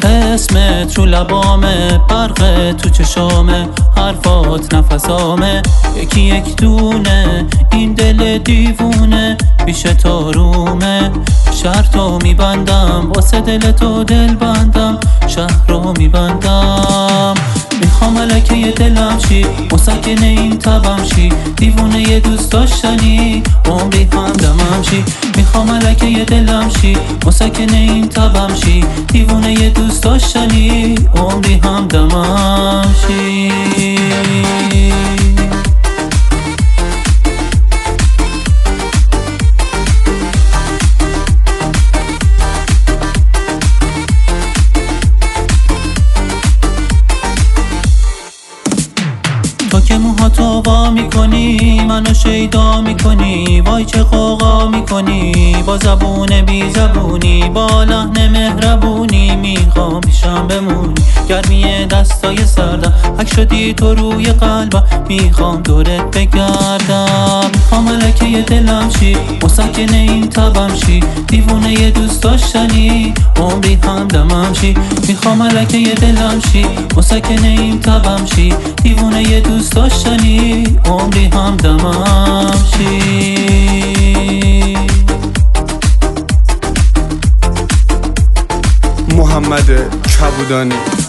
اسمت رو لبامه، برق تو چشامه، حرفات نفسامه، یکی یک دونه این دل دیوونه پیش تارومه. شهر تو میبندم واسه دل تو دل بندم، شهر رو میبندم. میخوام ملکه دلم شی، مسکن این تبم شی، دیوونه یه دوست داشتنی عمری همدمم شی. میخوام ملکه دلم شی، مسکن این تبم شی، دیوونه یه دوست داشتنی عمری همدمم شی. تو که موهاتو وا میکنی منو شیدا میکنی، وای چه قوقا میکنی با زبون بی زبونی، با لحن مهربونی میخوام پیشم بمونی. گرمی دستای سردم حک شدی تو روی قلبم، میخوام دورت بگردم. میخوام ملکه دلم شی، مسکن این تبم شی، دیوونه یه دوست داشتنی عمری همدمم شی. میخوام ملکه دلم شی، مسکن این تبم شی، دیوونه یه دوست داشتنی عمری همدمم شی. محمد کبودانی.